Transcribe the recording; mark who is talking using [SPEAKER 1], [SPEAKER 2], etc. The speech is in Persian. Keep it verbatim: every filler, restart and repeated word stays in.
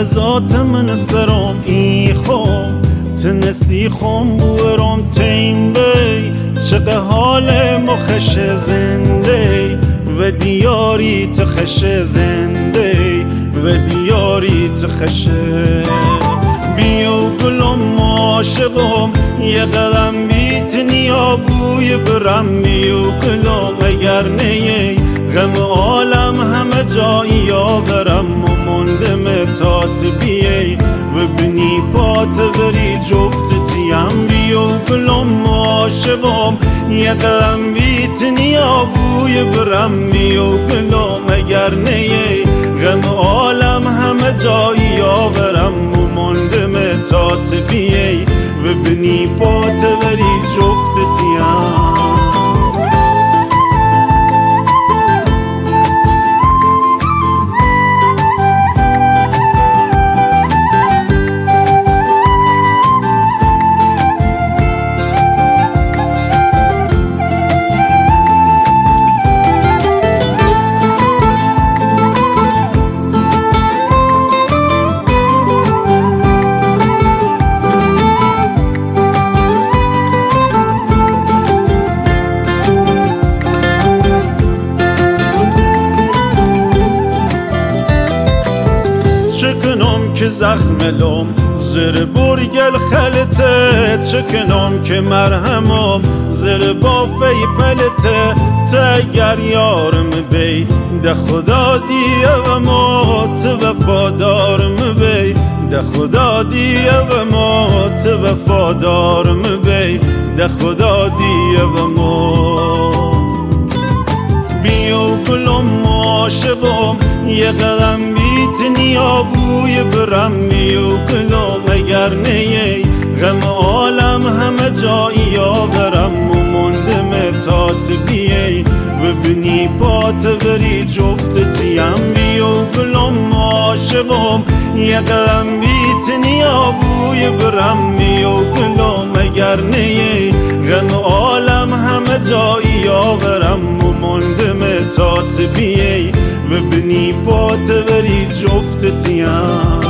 [SPEAKER 1] غزات من سرم ای خوم تنسی خوم بورم تیم بی چقه حال مخش زنده و دیاری تخش زنده و دیاری تخش بیو گلم عاشقم یه قدم بیتنی آبوی برم بیو گلم اگر نیه غم عالم همه جایی آورم و مندم تات بیه و بنی پات وری جفتتیم بیو گلم عاشقم یه قدم بیتنی آبوی برم بیو گلم اگر نیه غم عالم همه جایی آورم و مندم تات بیه و بنی پات وری جفتتیم چکنم که زخم لوم زر برگل خلته چکنم که مرهمم زر بافی پلته تگر یارم بی ده خدا دیه و موت وفادارم بی ده خدا دیه و موت وفادارم بی ده خدا دیه و موت بیو گلم عاشقم یه قدم بیتنی آبوی برم بیو گلم اگر نیه غم عالم همه جایی آورم و مندم تات بیه و بنی پات وری جفتتیم بیو گلم عاشقم یه قدم بیتنی آبوی برم بیو گلم اگر نیه غم عالم همه جایی آورم و مندم تات بیه و بنی پات وری جفتتیم